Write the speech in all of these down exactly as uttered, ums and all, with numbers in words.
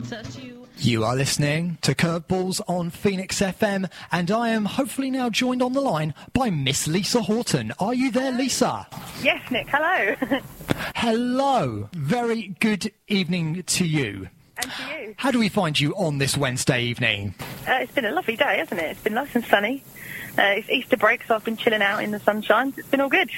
You are listening to Curveballs on Phoenix F M, and I am hopefully now joined on the line by Miss Lisa Horton. Are you there, Lisa? Yes, Nick. Hello. Hello. Very good evening to you. And to you. How do we find you on this Wednesday evening? Uh, it's been a lovely day, hasn't it? It's been nice and sunny. Uh, it's Easter break, so I've been chilling out in the sunshine. It's been all good.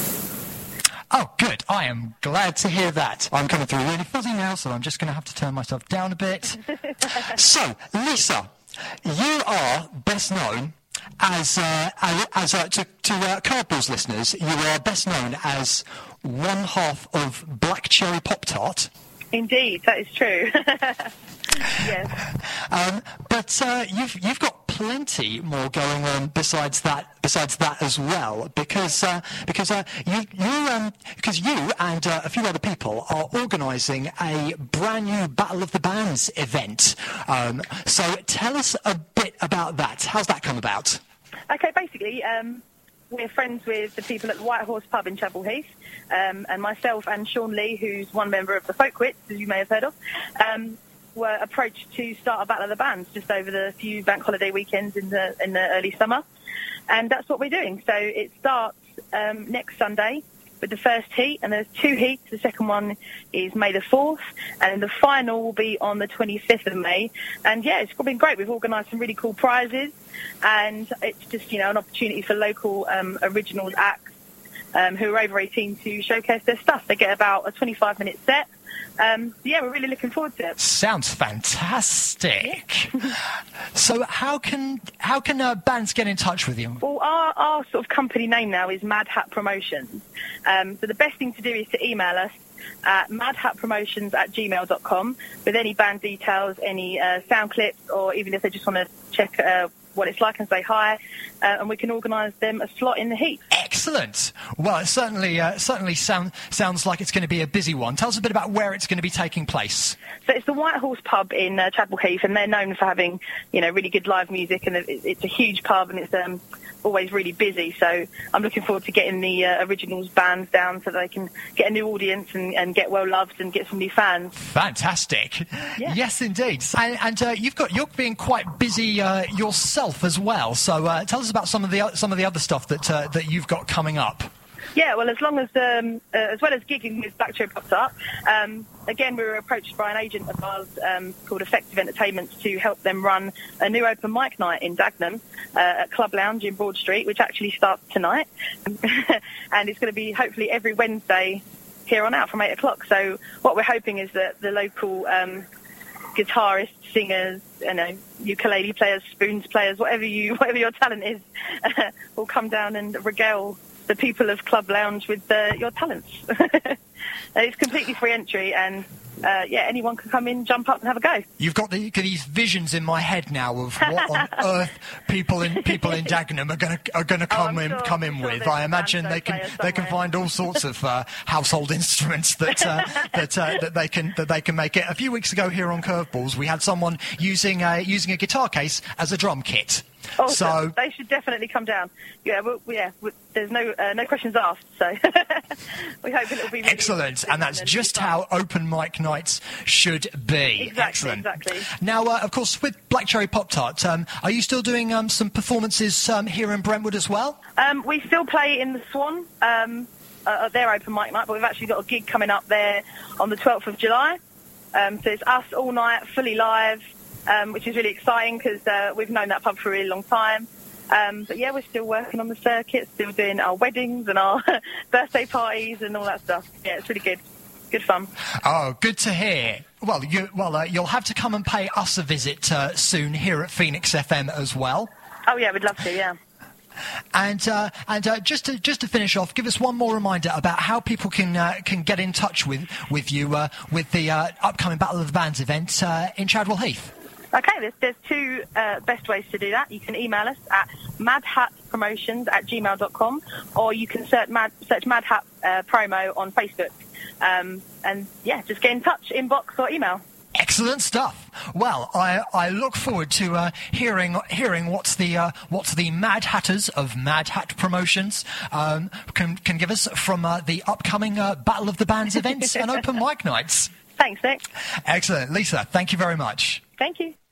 Oh, good. I am glad to hear that. I'm coming through really fuzzy now, so I'm just going to have to turn myself down a bit. So, Lisa, you are best known as, uh, as, as uh, to, to uh, Curveballs listeners, you are best known as one half of Black Cherry Pop-Tart. Indeed, that is true. Yes. Um, but uh, you've you've got plenty more going on besides that besides that as well, because uh, because uh, you you um because you and uh, a few other people are organising a brand new Battle of the Bands event. Um, so tell us a bit about that. How's that come about? Okay, basically, um, we're friends with the people at the White Horse Pub in Chadwell Heath, um, and myself and Sean Lee, who's one member of the Folkwits, as you may have heard of. Um, were approached to start a Battle of the Bands just over the few bank holiday weekends in the in the early summer, and that's what we're doing. So it starts um, next Sunday with the first heat, and there's two heats. The second one is May the fourth, and the final will be on the twenty-fifth of May. And yeah, it's been great. We've organised some really cool prizes, and it's just, you know, an opportunity for local um, originals acts um, who are over eighteen to showcase their stuff. They get about a twenty-five minute set. Um, yeah, we're really looking forward to it. Sounds fantastic. So how can how can uh, bands get in touch with you? Well, our, our sort of company name now is Mad Hat Promotions. Um, so the best thing to do is to email us at madhatpromotions at gmail dot com with any band details, any uh, sound clips, or even if they just want to check uh, what it's like and say hi, uh, and we can organise them a slot in the heat. Excellent. Well, it certainly uh, certainly sound, sounds like it's going to be a busy one. Tell us a bit about where it's going to be taking place. So it's the White Horse Pub in uh, Chadwell Heath, and they're known for having, you know, really good live music, and it's a huge pub, and it's um, always really busy. So I'm looking forward to getting the uh, originals bands down so they can get a new audience and, and get well loved and get some new fans. Fantastic. Yeah. Yes, indeed. And, and uh, you've got you're being quite busy uh, yourself as well. So uh, tell us about some of the some of the other stuff that uh, that you've got coming up. Yeah, well, as long as um, uh, as well as gigging with Black Cherry Pop-Tart, um, again, we were approached by an agent of ours um, called Effective Entertainment to help them run a new open mic night in Dagenham uh, at Club Lounge in Broad Street, which actually starts tonight, and it's going to be hopefully every Wednesday here on out from eight o'clock. So what we're hoping is that the local um, guitarists, singers, you know, ukulele players, spoons players, whatever you whatever your talent is, will come down and regale the people of Club Lounge with uh, your talents. It's completely free entry, and uh, yeah, anyone can come in, jump up, and have a go. You've got the, these visions in my head now of what on earth people in people in Dagenham are going to are going to come oh, in sure, come in sure with. I imagine they can they can find all sorts of uh, household instruments that uh, that uh, that they can that they can make it. A few weeks ago here on Curveballs, we had someone using a using a guitar case as a drum kit. Oh, so they should definitely come down. Yeah, well, yeah. There's no uh, no questions asked, so we hope it'll be really excellent. And that's just how open mic nights should be. Exactly, excellent. Exactly. Now, uh, of course, with Black Cherry Pop-Tart, um, are you still doing um, some performances um, here in Brentwood as well? Um, we still play in the Swan um, uh, at their open mic night, but we've actually got a gig coming up there on the twelfth of July. Um, so it's us all night, fully live. Um, which is really exciting because uh, we've known that pub for a really long time. Um, but yeah, we're still working on the circuit, still doing our weddings and our birthday parties and all that stuff. Yeah, it's really good. Good fun. Oh, good to hear. Well, you, well, uh, you'll have to come and pay us a visit uh, soon here at Phoenix F M as well. Oh yeah, we'd love to, yeah. And uh, and uh, just to just to finish off, give us one more reminder about how people can uh, can get in touch with with you uh, with the uh, upcoming Battle of the Bands event uh, in Chadwell Heath. Okay, there's, there's two uh, best ways to do that. You can email us at madhatpromotions at gmail dot com, or you can search Mad, search Mad Hat uh, Promo on Facebook. Um, and yeah, just get in touch, inbox or email. Excellent stuff. Well, I, I look forward to uh, hearing hearing what's the uh, what's the Mad Hatters of Mad Hat Promotions um, can can give us from uh, the upcoming uh, Battle of the Bands events and open mic nights. Thanks, Nick. Excellent. Lisa, thank you very much. Thank you.